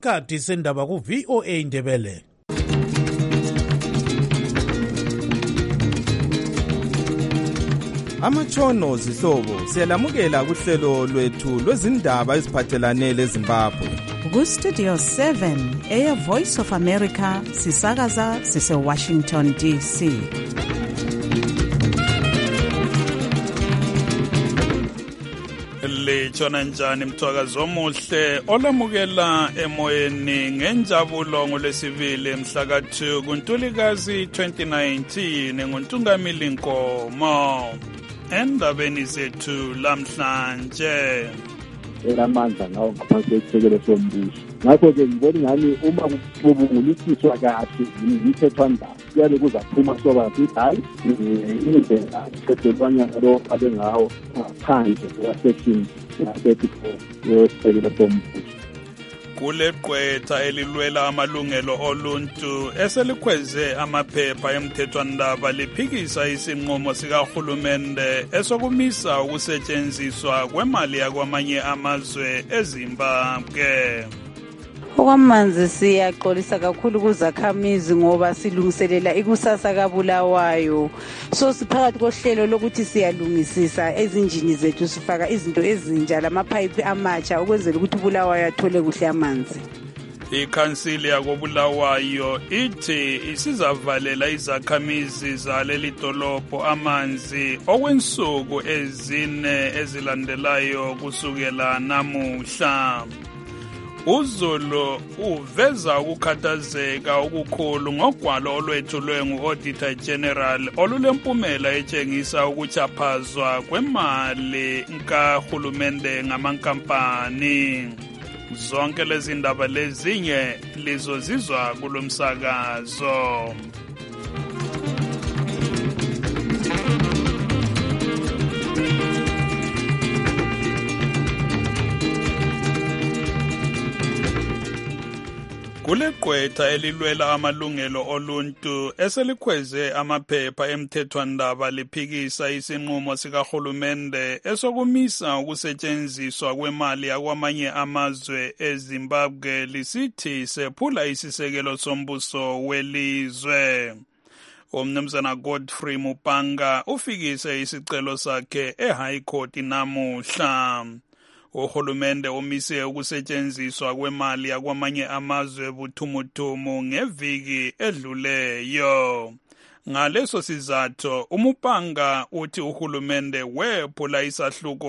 Kati sendaba ku VOA Indebele. Amatshono zihlobo siyalamukela kuhlelo lwethu lwezindaba eziphathelane leZimbabwe. Ku Studio 7 Air Voice of America sisakaza sise Washington DC. Litshona njani mthwakazi omuhle olamukela emoyeni ngenjabulo ngolwesibili mhla ka-2 kuNtulikazi 2019 nguNtungamili Nkomo. Endabeni zethu lamhlanje elamandla ngawo ngaphansi kwesisekelo sombuso. Ngakho-ke ngibona ingani uma kubungulisiswa kahle yimithethwandaba kuyabe kuzaphuma soba sithi hayi indlela umthethwanyana lo abe ngawo ngaphandle kuka-section 34 yesisekelo sombuso. Kule gqwetha elilwela amalungelo oluntu eselikhweze amaphepha emthethwandaba liphikisa isinqumo sikahulumende esokumisa ukusetshenziswa kwemali yakwamanye amazwe eZimbabwe. Okwamanzi siyaxolisa kakhulu kuzakhamizi ngoba silungiselela ikusasa kaBulawayo. So siphakathi kohlelo lokuthi siyalungisisa ezinjini zethu sifaka izinto ezintsha lamapipe amatsha ukwenzela ukuthi uBulawayo athole kuhle amanzi. Ikhansili yakoBulawayo ithi isizavalela izakhamizi zaleli dolobho amanzi okwensuku ezine ezilandelayo kusukela namuhla. uZulu uveza ukukhathazeka okukhulu ngogwalo olwethulwe ngu-Auditor General olulempumela etshengisa ukuchaphazwa kwemali kahulumende ngamankampani. Zonke lezi ndaba lezinye lizozizwa kulomsakazo. Kule gqwetha elilwela amalungelo oluntu eselikhweze amaphepha emthethwandaba liphikisa isinqumo sikahulumende esokumisa ukusetshenziswa kwemali yakwamanye amazwe eZimbabwe lisithi sephula isisekelo sombuso welizwe. Umnumzana Godfrey Mupanga ufikise isicelo sakhe eHigh Court namuhla. Uhulumende umise ukusetshenziswa kwemali yakwamanye amazwe buthumuthumu ngeviki edluleyo. Ngaleso sizathu uMupanga uthi uhulumende wephula isahluko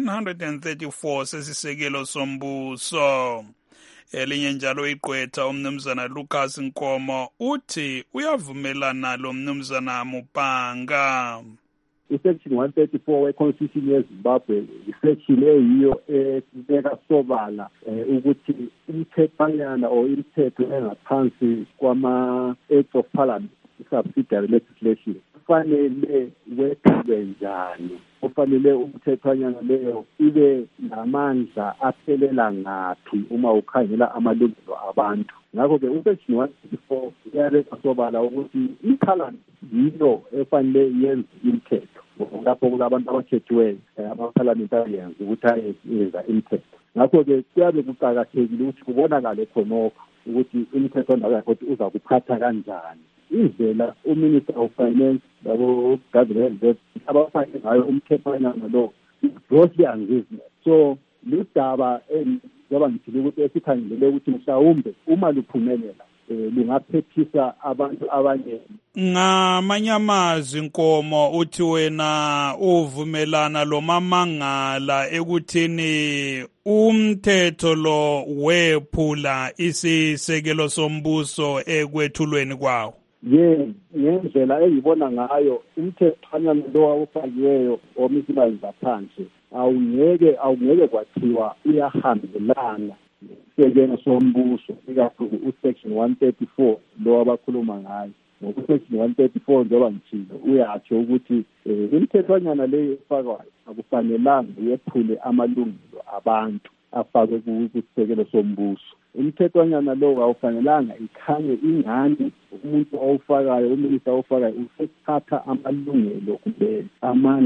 134 sesisekelo sombuso. Elinye njalo igqwetha umnumzana Lucas Nkomo uthi uyavumelana lo mnumzana Mupanga. Section 134 we-Constitution yeZimbabwe isection eyiyo ebeka sobala ukuthi umthethwanyana or imithetho engaphansi kwama-Acts of Parliament, subsidiary legislation, kufanele wethulwe njani, kufanele umthethwanyana leyo ibe namandla aphelela ngaphi uma ukhangela amalungelo abantu. Ngakho-ke usection 134 iyabeka sobala ukuthi iParliament yilo efanele yenze imithetho. Lapho kulabantu abakhethiweyo ama-parliamentarians ukuthi ayenza imithetho. Ngakho-ke kuyabe kuqakathekile ukuthi kubonakale khonokho ukuthi imithethwandaba yakho uza kuphatha kanjani. Indlela uMinister of Finance labo Government abafake ngayo umthethwanyana lo grossly unreasonable. So lidaba njengoba ngithile ukuthi esikhangelele ukuthi mhlawumbe uma luphumelela lingaphephisa abantu abaningi. Ngamanye amazwi Nkomo uthi wena uvumelana lo mamangala ekuthini umthetho lo wephula isisekelo sombuso ekwethulweni kwawo. Ngendlela engibona ngayo umthethwanyana lo awufakiweyo omisibayo zaphansi awungeke kwathiwa uyahambelana isekelo sombuso ikakhulu usection 134 lo abakhuluma ngayo. Ngokusection 134 njengoba ngithile uyatsho ukuthi imithethwanyana leyo efakwayo akufanelanga uyephule amalungelo abantu afakwe kusisekelo sombuso. Imithethwanyana lo awufanelanga ikhanye ingani umuntu owufakayo uMinister owufakayo usethatha amalungelo kumbe amandla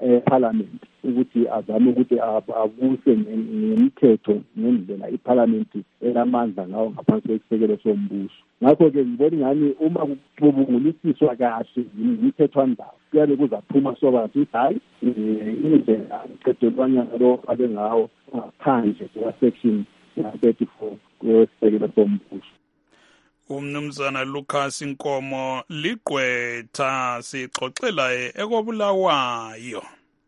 eParliament ukuthi azame ukuthi abuse ngemithetho ngendlela iParliament elamandla ngawo ngaphansi kwesisekelo sombuso. Ngakho-ke ngibona ingani uma kubungulisiswa kahle imithethwandaba kuyabe kuzaphuma sobala ukuthi hayi indlela umthethwanyana lo abe ngawo ngaphandle kwa-section 34 kwesisekelo sombuso. Umnumzana Lucas Nkomo Ligqwetha sixoxela ekobulawayo.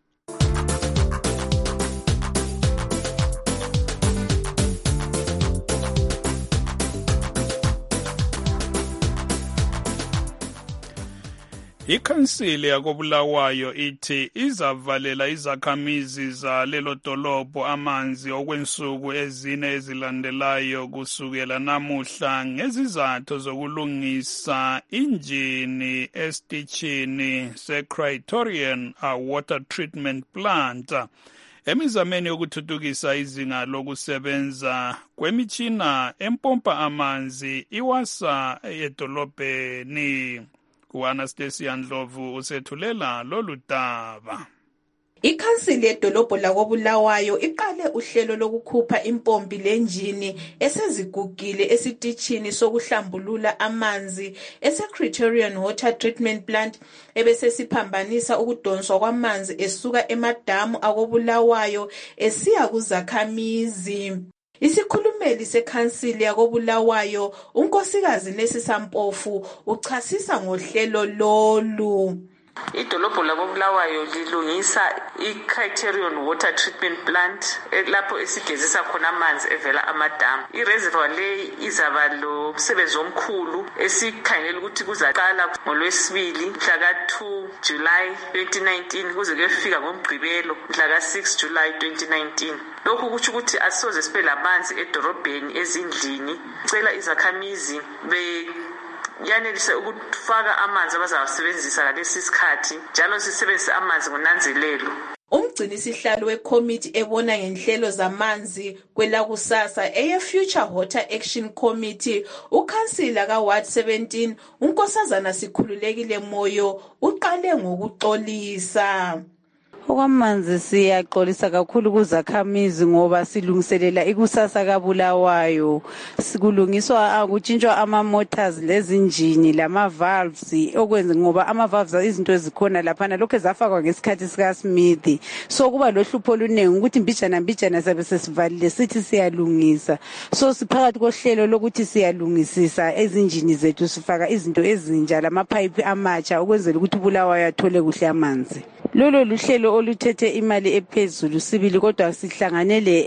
Ikhansili yakobulawayo ithi izavalela izakhamizi zalelo dolobho amanzi okwensuku ezine ezilandelayo kusukela namuhla ngezizathu zokulungisa injini esitishini seCriterion Water Treatment Plant emizameni yokuthuthukisa izinga lokusebenza kwemitshina empompa amanzi iwasa edolobheni. Anastasia Ndlovu usethulela lolu daba. Ikhansili yedolobho lakobulawayo iqale uhlelo lokukhupha impompi lenjini esezigugile esitishini sokuhlambulula amanzi eseCriterion Water Treatment Plant ebesesiphambanisa ukudonswa kwamanzi esuka emadamu akobulawayo esiya kuzakhamizi. Isikhulumeli sekhansili yakobulawayo unkosikazi Nesisa Mpofu uchasisa ngohlelo lolu. Idolobho lakobulawayo lilungisa iCriterion Water Treatment Plant lapho esigezisa khona amanzi evela amadamu. Ireservoir leyi izaba lomsebenzi omkhulu esikhangelela ukuthi kuzaqala ngoLwesibili mhla ka-2 July 2019 kuze kuyefika ngoMgqibelo mhla ka-6 July 2019. Lokhu kuthi ukuthi asoze sibe lamanzi edorobheni ezindlini. Cela izakhamizi yanelise ukufaka amanzi abazawasebenzisa ngalesi sikhathi njalo sisebenzise amanzi ngonanzelelo. Umgcini sihlalo wekomiti ebona ngenhlelo zamanzi kwelakusasa Future Water Action Committee ukhansila kaWard 17 unkosazana Sikhululekile Moyo uqale ngokuxolisa. Okwamanzi siyaxolisa kakhulu kuzakhamizi ngoba silungiselela ikusasa kaBulawayo. Sikulungiswa kutshintshwa ama-motors lezinjini lama-valves okwenza ngoba ama-valves izinto ezikhona laphana lokho ezafakwa ngesikhathi sikaSmith. So kuba lohlupho oluningi ukuthi mbijana sabe sesivalile sithi siyalungisa. So siphakathi kohlelo lokuthi siyalungisisa ezinjini zethu sifaka izinto ezintsha lamapipe amatsha ukwenzela ukuthi uBulawayo athole kuhle amanzi. Lolo luhlelo oluthethe imali ephezulu sibili kodwa sihlanganele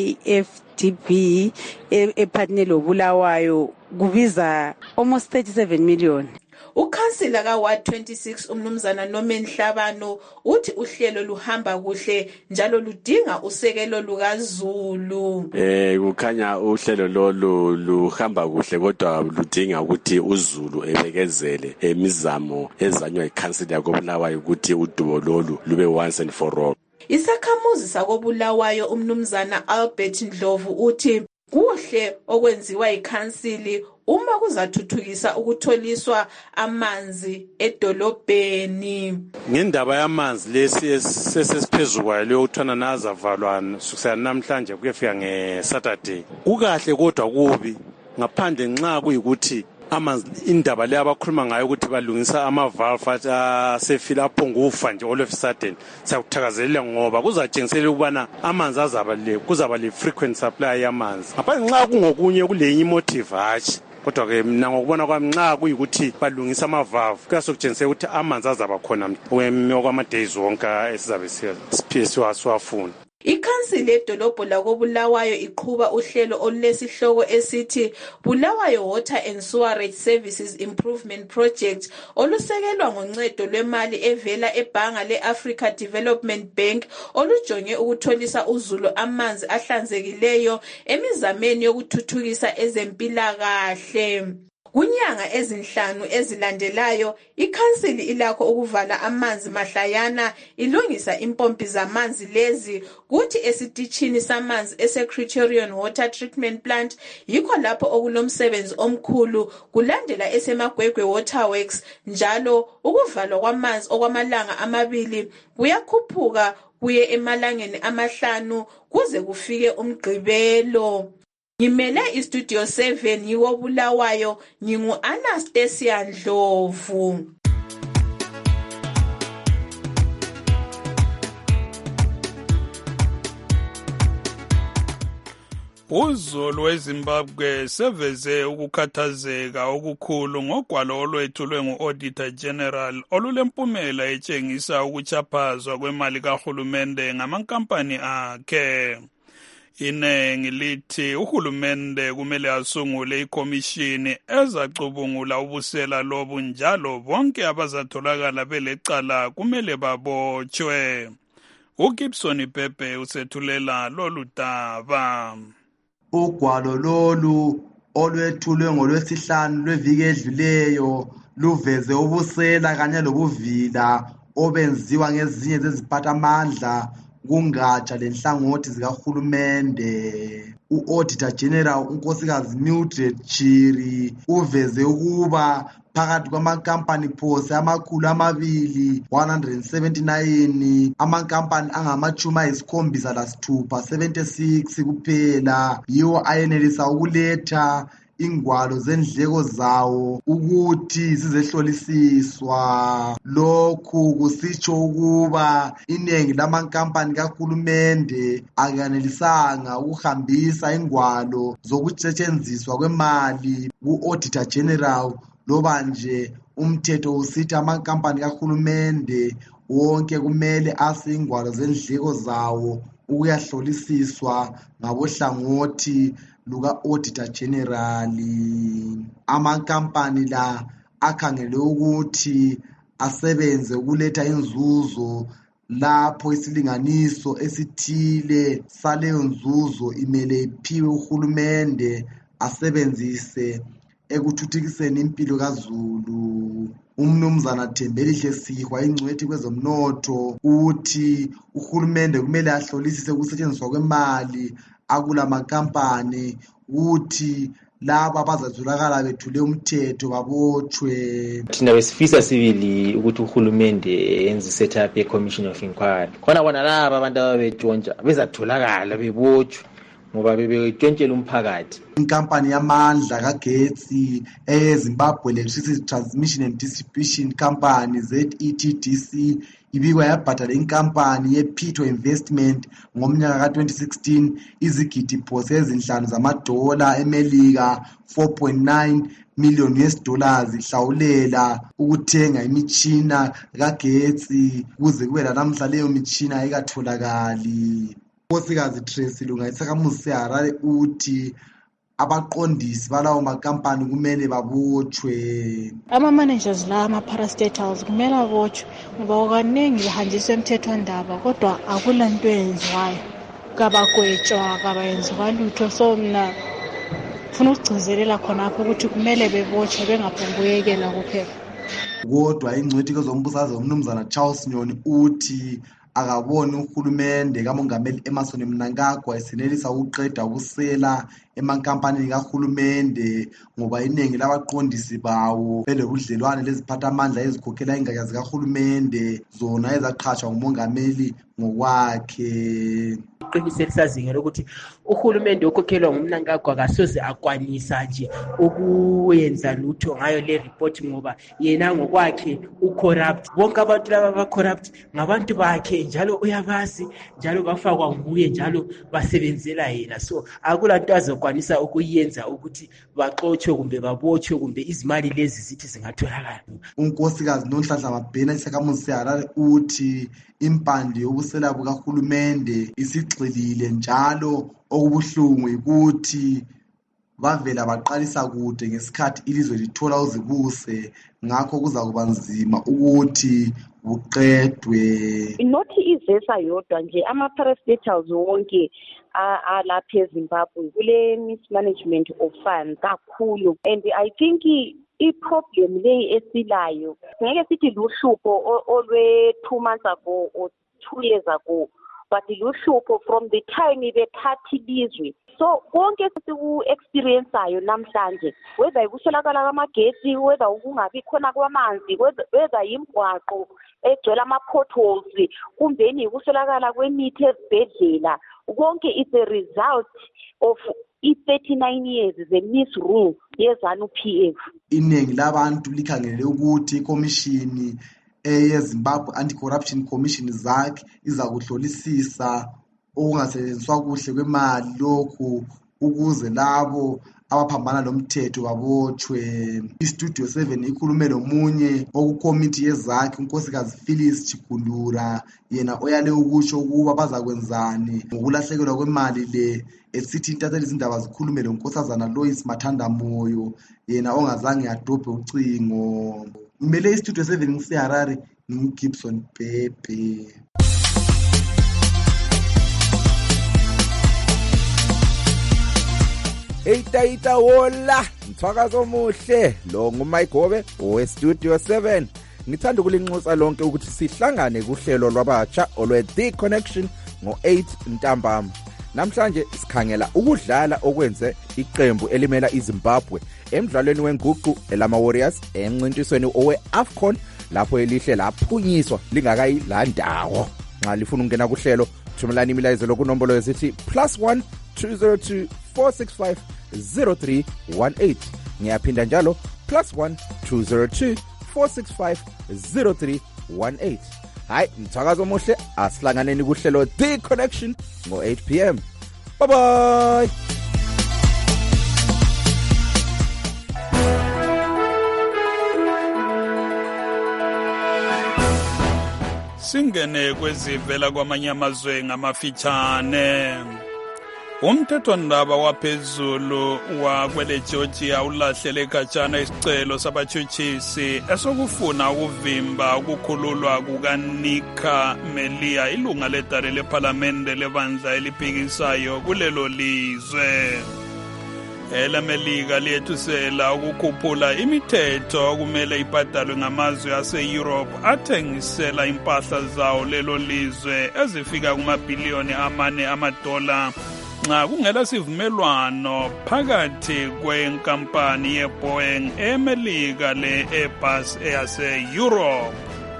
AFDB epartner loBulawayo kubiza almost 37 million. Ukhansila kaWard 26 umnumzana Norman Hlabano uthi uhlelo luhamba kuhle njalo ludinga usekelo lukaZulu. Kukhanya uhlelo lolu luhamba kuhle kodwa ludinga ukuthi uZulu ebekezele emizamo ezanywa ikhansila yakobulawayo ukuthi udubo lolu lube once and for all. Isakhamuzi sakobulawayo umnumzana Albert Ndlovu uthi kuhle okwenziwa ikhansili uma kuzathuthukisa ukutholiswa amanzi edolobheni. Ngendaba yamanzi lesi sesiphezulu kwayo leyokuthana nazavalwana kusukela namhlanje kuyefika ngeSaturday. Kukahle kodwa kubi ngaphandle nxa kuyikuthi amanzi indaba le abakhuluma ngayo ukuthi balungisa ama-valve asefile aphongufa nje all of a sudden siyakuthakazelela ngoba kuzatshengisela ukubana amanzi kuzaba le-frequent supply yamanzi. Ngaphandle nxa kungokunye kulenye imotive hatshi kodwa-ke mina ngokubona kwami nxa kuyikuthi balungisa ama-valve kuyasokutshengisela ukuthi amanzi azaba khona okwama-days wonke esizabe siwafuna. Ikhansili yedolobho lakobulawayo iqhuba uhlelo olulesihloko esithi Bulawayo Water and Sewerage Services Improvement Project olusekelwa ngoncedo lwemali evela ebhanga le-Africa Development Bank olujonge ukutholisa uZulu amanzi ahlanzekileyo emizameni yokuthuthukisa ezempilakahle. Kunyanga ezinhlanu ezilandelayo, ikhansili ilakho ukuvala amanzi mahlayana ilungisa impompi zamanzi lezi, kuthi esitishini samanzi ese-Criterion Water Treatment Plant yikho lapho okulomsebenzi omkhulu, kulandela eseMagwegwe Waterworks. Njalo ukuvalwa kwamanzi okwamalanga 2 kuyakhuphuka kuye emalangeni 5 kuze kufike umgqibelo. Ngimele iStudio 7 yiwo Bulawayo, ngingu-Anastasia Ndlovu. Uzulu weZimbabwe seveze ukukhathazeka okukhulu ngogwalo olwethulwe ngu-Auditor General olulempumela etshengisa ukuchaphazwa kwemali kahulumende ngamankampani akhe. Inengi lithi uhulumende kumele asungule ikomishini ezacubungula ubusela lobu, njalo bonke abazatholakala belecala kumele babotshwe. uGibson Pepe usethulela lolu daba. Ugwalo lolu olwethulwe ngolwesihlanu lweviki edluleyo luveze ubusela kanye lobuvila obenziwa ngezinye zeziphathamandla kungatsha lenhlangothi zikahulumende. U-Auditor General unkosikazi Mildred Chiri uveze ukuba phakathi kwamankampani phose amakhulu 179 amankampani angama-76 76 kuphela yiwo ayenelisa ukuletha ingwalo zendleko zawo ukuthi zizehlolisiswa. Lokhu kusitsho ukuba iningi lamankampani kahulumende akanelisanga ukuhambisa ingwalo zokusetshenziswa kwemali ku-Auditor General, loba nje umthetho usithi amankampani kahulumende wonke kumele ase ingwalo zendleko zawo ukuyahlolisiswa ngabohlangothi luka-Auditor General. Amankampani la akhangele ukuthi asebenze ukuletha inzuzo lapho isilinganiso esithile saleyo nzuzo imele iphiwe uhulumende asebenzise ekuthuthukiseni impilo kaZulu. Umnumzana Thembelihle Sihwa, ingcwethi kwezomnotho, uthi uhulumende kumele ahlolisise ukusetshenziswa kwemali akula mankampani ukuthi laba abazatholakala bethule umthetho babotshwe. Thina besifisa sibili ukuthi uhulumende yenze setup ye-Commission of Inquiry. Khona laba abantu ababetshontsha bezatholakala bebotshwe ngoba bebetshontshelwa umphakathi. Inkampani yamandla kagetsi eZimbabwe Electricity Transmission and Distribution Company ZETDC ibikwa yabhadala inkampani yePito Investment ngomnyaka ka-2016 izigidi phose ezinhlanu zamadola eMelika 4.9 million US$ ihlawulela ukuthenga imitshina kagetsi kuze kube lanamhla leyo mitshina ayikatholakali. Unkosikazi Tracy Lungaitsakamuzi seHarare uthi abaqondisi balawo makampani kumele babotshwe. Ama-managers la ama-parastatals kumele babotshwe ngoba kaningi bahanjiswa emthethwandaba kodwa akula nto eyenziwayo, kabagwetshwa kabayenziwa lutho. So mina funa ukugcizelela khonapho ukuthi kumele bebotshwe bengaphonguyekela kuphela. Kodwa ingcwethi kwezombusazwe umnumzana Charles Nyoni uthi akaboni uhulumende kamongameli Emmerson Mnangagwa esenelisa ukuqeda ubusela emankampanini kahulumende ngoba iningi labaqondisi bawo belobudlelwane leziphathamandla ezikhokhela ingatsha zikahulumende zona ezaqhatshwa ngumongameli ngokwakhe. Iqiniso elisazingela ukuthi uhulumende okhokhelwa nguMnangagwa kasoze akwanisa nje ukuyenza lutho ngayo le report ngoba yena ngokwakhe ucorrupt. Bonke abantu laba abacorrupt ngabantu bakhe njalo uyabazi njalo bafakwa nguye njalo basebenzela yena. So akulanto azokwanisa ukuyenza ukuthi baxotshwe kumbe babotshwe kumbe izimali lezi zithi zingatholakala. Unkosikazi Nonhlanhla Mabhena isakamuzi seHarare uthi impande yobusela bukahulumende isigxilile njalo okubuhlungu ukuthi bavela baqalisa kude ngesikhathi ilizwe lithola uzibuse, ngakho kuza kuba nzima ukuthi buqedwe. Nothi izesa yodwa nje ama-parastatals wonke alapha eZimbabwe kule mismanagement of funds kakhulu, and I think i-problem leyi esilayo ngeke sithi luhlupho olwe 2 months ago or 2 years ago, but luhlupho from the time bethatha ilizwe. So konke siku-experienceayo namhlanje, whether ikuswelakala kwamagesi, whether ukungabi khona kwamanzi, whether imigwaqo egcwele ama-potholes, kumbeni ikuswelakala kwemithi ezibhedlela, konke is a result of i-39 years ze-misrule ye-ZANU-PF. Iningi labantu likhangelele ukuthi ikomishini yeZimbabwe Anti-Corruption Commission ZAC iza kuhlolisisa okungasetshenziswa kuhle kwemali lokhu ukuze labo abaphambana lomthetho babotshwe. Istudio 7 ikhulume lomunye okukomiti yeZAC, unkosikazi Phyllis Chikundura, yena oyale ukusho ukuba bazakwenzani ngokulahlekelwa kwemali le, esithi intatheli izindaba zikhulume lonkosazana Lois Mathanda Moyo, yena ongazange adobhe ucingo. Ngimele istudio 7 ngiseHarare, ngingibson Pepe. Eitaita wola, mthakazo omuhle, lo nguMayigobe owestudio 7. Ngithanda ukulinxusa lonke ukuthi sihlangane kuhlelo lwabatsha olwe The Connection ngo-8 ntambama. Namhlanje sikhangela ukudlala okwenze iqembu elimela iZimbabwe emidlalweni wenguqu elama-Warriors emncintisweni owe-AFCON lapho elihle laphunyiswa lingakayilandawo. Nxa lifuna ukungena kuhlelo, thumelani imilayezelo kunombolo yesithi +1 202 465 0318. Ngiyaphinda njalo +1 202 465 0318. Hayi, mthakazo omuhle, asihlanganeni kuhlelo The Connection ngo-8 p.m. Bye bye. Singene kwezivela kwamanye amazwe ngamafitshane. Umthethwandaba waphezulu wakwele Georgia ulahlele khatshana isicelo sabatshutshisi esokufuna ukuvimba ukukhululwa kukaNika Melia, ilunga ledare lephalamende lebandla eliphikisayo kulelo lizwe. ElaMelika liyethusela ukukhuphula imithetho okumele ibhadalwe ngamazwe ase-Europe athengisela impahla zawo lelo lizwe ezifika kumabhiliyoni $4 nxa kungela sivumelwano phakathi kwenkampani yeBoeing eMelika le-Airbus eyase-Europe.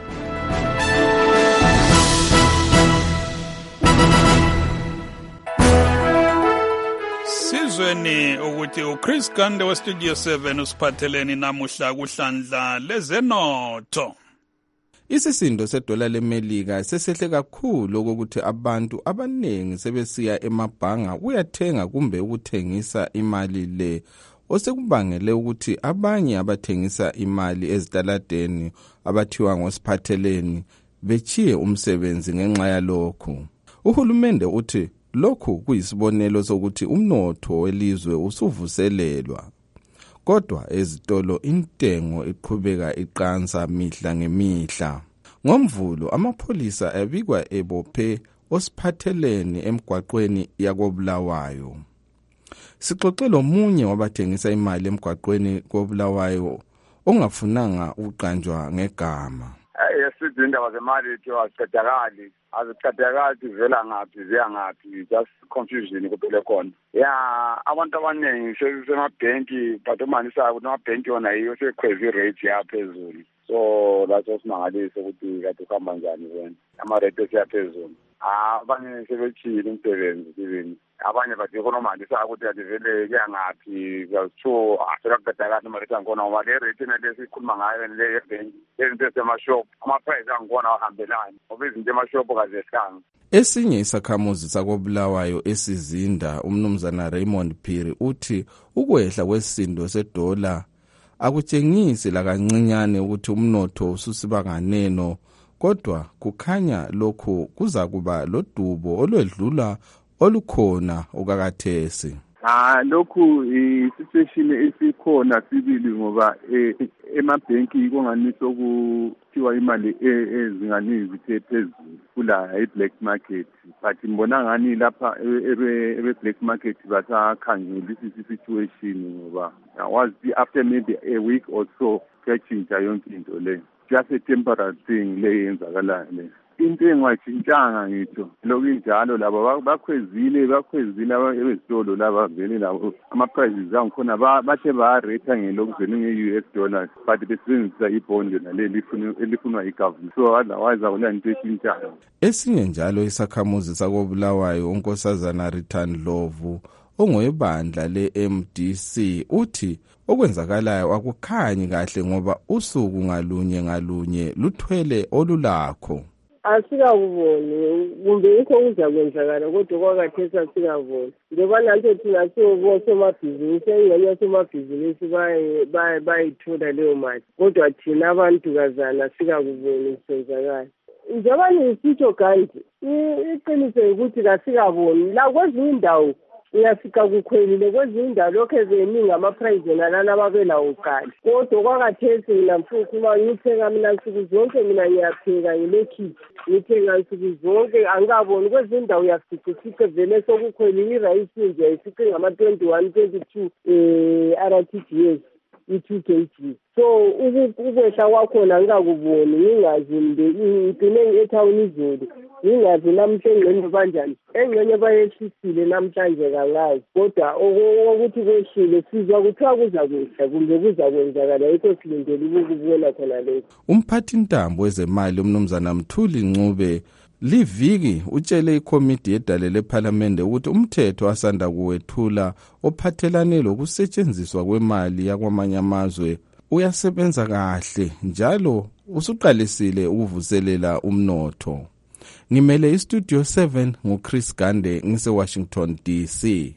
Sizweni ukuthi uChris Gande weStudio 7 usiphatheleni namuhla kuhlandla lezenotho. Isisindo sedola leMelika sesehle kakhulu ukuthi abantu abanengi sebesiya emabhanga uyathenga kumbe ukuthengisa imali le, osekubangele ukuthi abanye abathengisa imali ezitaladeni abathiwa ngosiphatheleni bechiye umsebenzi ngenxa yalokho. Uhulumende uthi lokhu kuyisibonelo sokuthi umnotho welizwe usuvuselelwa. Kodwa ezitolo intengo iqhubeka iqansa mihla ngemihla. NgoMvulo amapholisa abikwa ebophe osiphatheleni emgwaqweni yakoBulawayo. Sixoxe lomunye wabathengisa imali emgwaqweni koBulawayo ongafunanga uqanjwa ngegama. Yesithi indaba zemali ethu aziqedakali zivela ngaphi ziya ngaphi, just confusion kuphela khona. Abantu abaningi sesemabhenki but umanisaka ukuthi amabhenki yona yiyo sekhweza irate yaphezulu. So lapho simangalise ukuthi kade kuhamba njani wena ama-rate esiyaphezulu. Abanye sebechile umsebenzi even abanye bathi konomalisa ukuthi kade vele kuya ngaphi kuthiwo asekaqedakali amarate angkhona ngoba le rate lesikhuluma ngayo le yebhenki izinto ezisemashop ama-price angkhona ahambelani ngoba izinto emashop kazehlanga. Esinye isakhamuzi sakoBulawayo esizinda umnumzana Raymond Phiri uthi ukwehla kwesisindo sedola akutshengisi lakancinyane ukuthi umnotho ususiba nganeno, kodwa kukhanya lokhu kuza kuba lodubo olwedlula olukhona okakathesi. Lokhu i-situation esikhona sibili ngoba emabhenki konganisa okuthiwa imali ezinganizi ithe phezulu kula e-black market, but ngibona ngani lapha ebe-black market basakhangela situation ngoba was after maybe a week or so kuyachintsha yonke into leyo, just a temporary thing leyo yenzakalayo leyo. Into engwatshintshanga ngitho lokhu injalo laba bakhwezile ebezitolo laba vele labo ama-prices angikhona bathe ba-rate ngelokuzeni nge-US dollars but besebenzisa ibond yona leli elifunwa i-government, so otherwise akula nto etshintshayo. Esinye njalo isakhamuzi sakobulawayo unkosazana Return Ndlovu ongowebandla le-MDC uthi okwenzakalayo akukhanyi kahle ngoba usuku ngalunye luthwele olulakho. Asikakuboni kumbe yikho kuzakwenzakala kodwa kwakathesa asikaboni njengoba nanto thina siwosomabhizinisi engxenye somabhizinisi bayithola leyo mali kodwa thina abantukazana asikakuboni kusenzakala. Njengoba nisitsho kanti iqiniso ukuthi kasikaboni la kwezinye indawo uyafika kukhwelile, kwezinye indawo lokhu ezeningi ama-price nalana ababelawo kuqala kodwa kwakathesi mina mfuna ngithenga mina nsuku zonke, mina ngiyapheka ngilekhithi ngithenga nsuku zonke angikaboni. Kwezinye indawo uyafica vele sokukhwelile irayisi nje ayifice ngama-21-22 RTGS i-2 kg, so ukwehla kwakhona angikakuboni, ngingazi ngigcine ethawuni izolo ngingazi namhla engxenye banjani, engxenye bayehlisile namhlanje kangazi kodwa ukuthi kwehlile sizwa kuthiwa kuzakwehla kumbe kuzakwenzakala, yikho silindele ukubona khona lokho. Umphathi ntambo wezemali umnumzana Mthuli Ncube liviki utshele ikomiti yedalele ephalamende ukuthi umthetho asanda kuwethula ophathelane lokusetshenziswa kwemali yakwamanye amazwe uyasebenza kahle njalo usuqalisile ukuvuselela umnotho. Ngimele istudio 7 nguChris Gande ngise-Washington DC.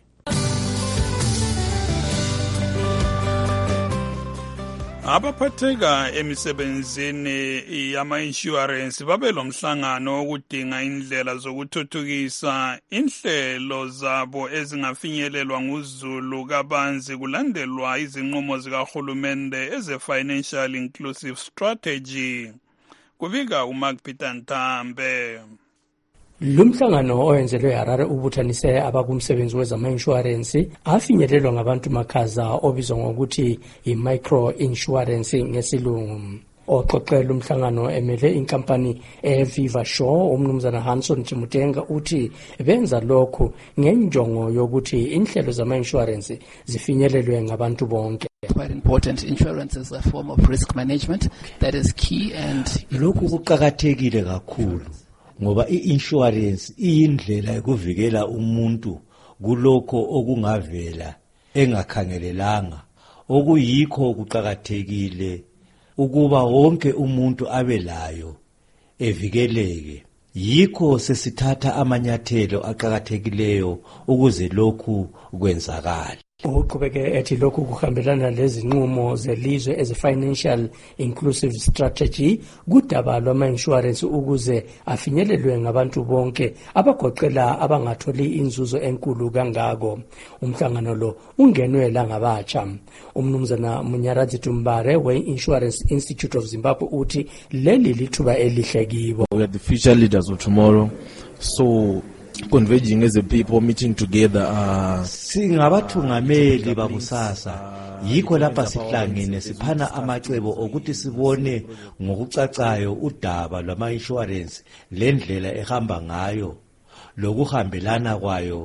Abaphatheka emisebenzini yama-insurance babelomhlangano wokudinga indlela zokuthuthukisa inhlelo zabo ezingafinyelelwa nguzulu kabanzi kulandelwa izinqumo zikahulumende eze-Financial Inclusive Strategy. Kubika uMark Peter Ntambe. Lumhlangano owenzelwe Harare ubuthanise abakumsebenzi wezama-insurance afinyelelwa ngabantu makhaza obizwa ngokuthi i-micro insurance ngesilungu. Oxoxela umhlangano emele inkampani eViva Shore umnumzana Hanson Chimutenga uthi benza lokho ngenjongo yokuthi inhlelo zama-insurance zifinyelelwe ngabantu bonke. Quite important. Insurance is a form of risk management that is key and lokhu kuqhakathekile kakhulu ngoba i-insurance iyindlela yokuvikela umuntu kulokho okungavela engakhangelelanga, okuyikho kuqhakathekile ukuba wonke umuntu abelayo evikeleke. Yikho sesithatha amanyathelo aqhakathekileyo ukuze lokhu kwenzakale. Uqhubeke ethi lokhu kuhambelana lezinqumo zelizwe eze-Financial Inclusive Strategy kudaba lwama-insurance ukuze afinyelelwe ngabantu bonke abagoqela abangatholi inzuzo enkulu kangako. Umhlangano lo ungenwe langabatsha. Umnumzana Munyarazi Tumbare we-Insurance Institute of Zimbabwe uthi leli lithuba elihle kibo. We are the future leaders of tomorrow, so converging as a people, meeting together. Singabathungameli bakusasa, yikho lapha sihlangene siphana amacebo okuthi sibone ngokucacayo udaba lwama-insurance lendlela ehamba ngayo lokuhambelana kwayo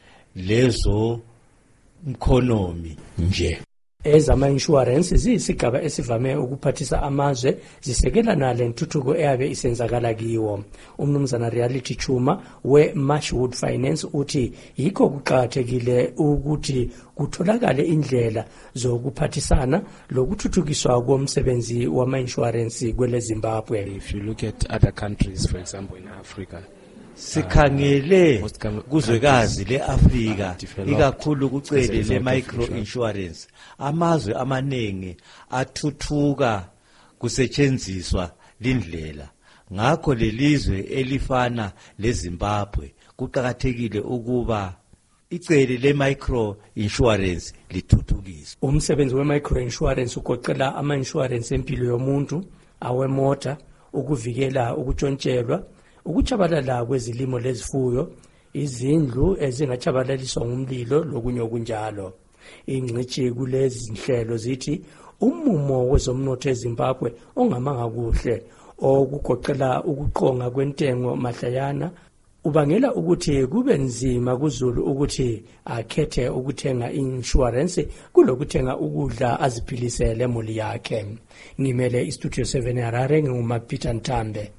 lezo economy nje. Ezama-insurance ziyisigaba esivame ukuphathisa amazwe zisekelana lentuthuko eyabe isenzakala kiwo. Umnumzana Reality Chuma we-Marshwood Finance uthi yikho kuqhakathekile ukuthi kutholakale indlela zokuphathisana lokuthuthukiswa komsebenzi wama-insurance kwele Zimbabwe. If you look at other countries, for example in Africa, sikhangele kuzwekazi le-Afrika ikakhulu kucele le-micro insurance, amazwe amaningi athuthuka kusetshenziswa lindlela. Ngakho lelizwe elifana leZimbabwe kuqhakathekile ukuba icele le-micro insurance lithuthukiswe. Umsebenzi we-micro insurance ugoqela ama-insurance empilo yomuntu, awemota, ukuvikela ukutshontshelwa, ukutshabalala kwezilimo lezifuyo, izindlu ezingatshabalaliswa ngumlilo lokunye okunjalo. Ingcitshi kulezi nhlelo zithi umumo wezomnotho eZimbabwe ongamanga kuhle okugoqela ukuqonga kwentengo mahlayana ubangela ukuthi kube nzima kuZulu ukuthi akhethe ukuthenga insurance kulokuthenga ukudla aziphilisele emuli yakhe. Ngimele iStudio 7 Harare nguMacpeter Ntambe.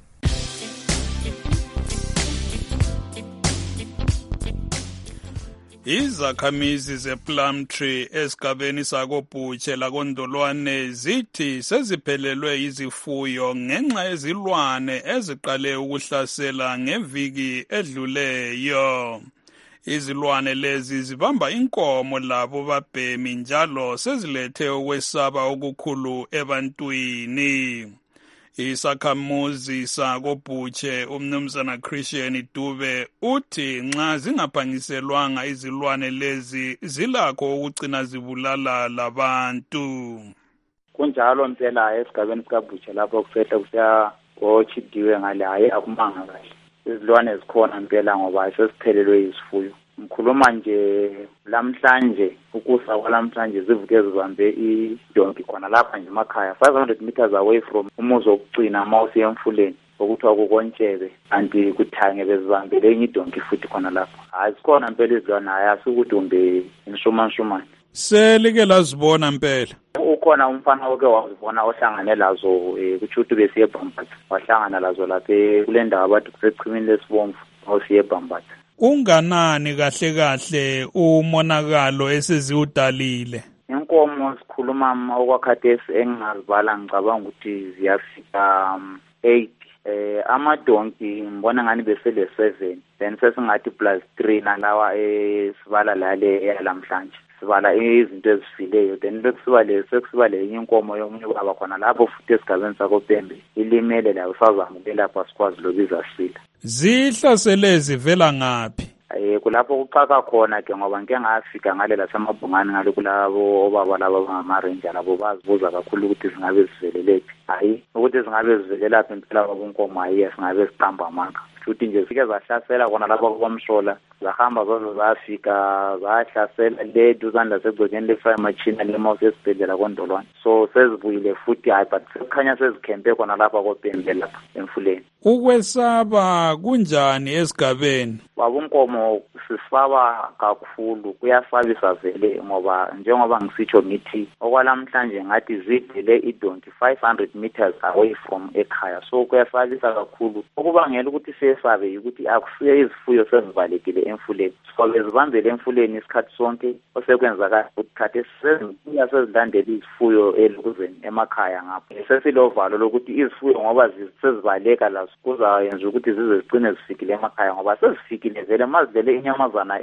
Izakhamizi zePlumtree esigabeni sakoBhutshe lakoNdolwane zithi seziphelelwe izifuyo ngenxa yezilwane eziqale ukuhlasela ngeviki edluleyo. Izilwane lezi zibamba inkomo labo babhemi njalo sezilethe ukwesaba okukhulu ebantwini. Isakhamuzi sakoBhutshe umnumzana Christian Dube uthi nxa zingaphangiselwanga izilwane lezi zilakho ukugcina zibulala labantu. Kunjalo impela esigabeni sikaBhutshe lapho kusehla kusiya ochidiwe ngale hayi akumanga kahle. Izilwane zikhona impela ngoba sesiphelelwe izifuyo. Ngikhuluma nje lamhlanje ukusa kwalamhlanje zivuke zibambe idonki khona lapha nje emakhaya 500 meters away from umuzi wokugcina mawusiye emfuleni okuthiwa kukontshebe anti kuthange bezibambele enye idonki futhi khona lapha. Hayi sikhona impela izilwane ayasi ukuthi umbe inshuma selike lazibona impela. Ukhona umfana oke wazibona ohlangane lazo kuthi uthi besiye eBhambatha wahlangana lazo lapha kule ndawo abathi kusechimini lesibomvu osiye eBhambatha. Unganani kahle umonakalo esiziudalile? Inkomo sikhuluma okwakhathesi engingazibala ngicabanga ukuthi ziyafika 8. Amadonki ngibona ngani besele 7 then sesingathi plus 3 nalawa sibala lale yalamhlanje sibala izinto ezifileyo then sekusiba le inkomo yomunye baba khona lapho futhi esigabeni sakoPembe ilimele la usazamukela lapha sikwazi lobiza sila. Zihlasele zivela ngaphi? Kulapho kuxaka khona ke ngoba ngeke ngafika ngale lasemabhungani ngale kulabo obaba laba bangama-ranger labo bazibuza kakhulu ukuthi zingabe zivelelaphi. Hayi ukuthi zingabe zivelelaphi impela kwabonkomo hayi singabe siqamba amanga. Futhi nje sike zahlasela khona lapha kwamshola zahamba zazo zafika zahlasela le duzane lasegcekeni le-fire machine lemawusi esibhedlela koNdolwane. So sezibuyile futhi hayi but sekukhanya sezikhempe khona lapha koPembe lapha emfuleni. Ukwesaba kunjani esigabeni? Babonkomo sisaba kakhulu kuyasabisa vele ngoba njengoba ngisitsho ngithi okwalamhlanje ngathi zidele idonki 500 meters away from ekhaya. So kuyasabisa kakhulu okubangela ukuthi sesabe ukuthi akusiye izifuyo sezivalekile emfuleni. So bezibambele emfuleni isikhathi sonke osekwenzaka ukukhathe sezilandela izifuyo elukuzeni emakhaya ngapha. Sesilovalo lokuthi izifuyo ngoba sezivaleka lazo kuzayenza ukuthi zize zigcine zifikile emakhaya ngoba sezifikile vele mazivele inyamazana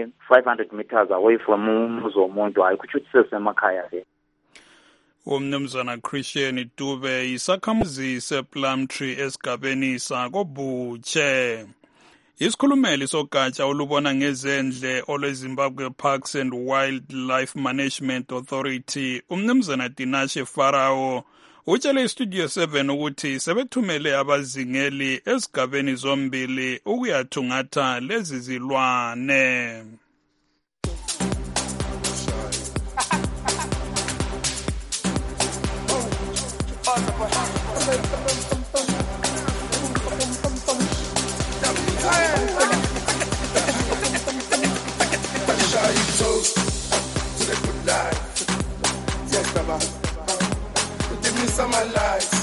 500 meters away from umuzi womuntu hayi kuthi sesemakhaya vele. Umnumzana Christian Dube isakhamuzi sePlumtree esigabeni sakoBhutshe. Isikhulumeli sogatsha olubona ngezendle olweZimbabwe Parks and Wildlife Management Authority umnumzana Dinashe Farao utshele iStudio 7 ukuthi sebethumele abazingeli esigabeni zombili ukuyathungatha lezi zilwane. Summer lights,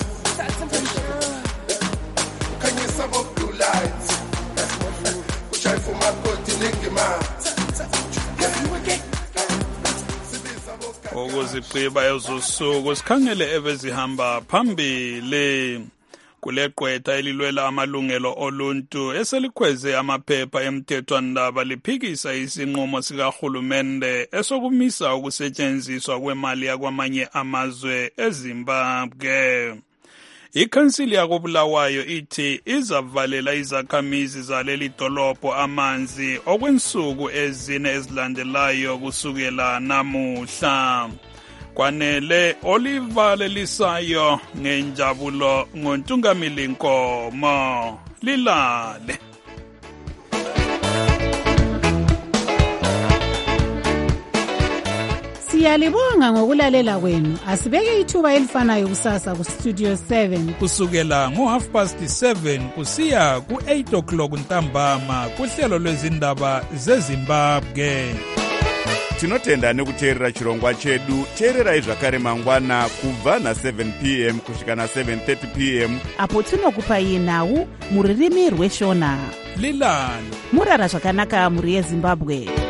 can you sum up blue lights? Which I for my continent, Ukuzigqiba ezosuku sikhangele ebezihamba phambili kuleqwetha elilwela amalungelo oluntu eselikhweze amaphepha emthethwandaba liphikisa isinqumo sikahulumende esokumisa ukusetshenziswa kwemali yakwamanye amazwe eZimbabwe. Ikhansili yakobulawayo ithi izavalela izakhamizi zaleli dolobho amanzi okwensuku ezine ezilandelayo kusukela namuhla. Kwanele Oliver Lelisayo ngenjabulo ngontungamili Nkomo. Lilale. Siyalibonga ngokulalela kwenu. Asibeke ithuba elifanayo kusasa ku Studio 7 kusukela ngo7:30 kusiya ku8 ntambama kuhlelo lwezindaba zeZimbabwe. Tinotenda nekuteerera chirongwa chedu. Teererai zvakare mangwana kubva na7 p.m. kusvika na7:30 p.m. apo tinokupai nhau muririmi rweshona. Lilani murara zvakanaka muri yeZimbabwe.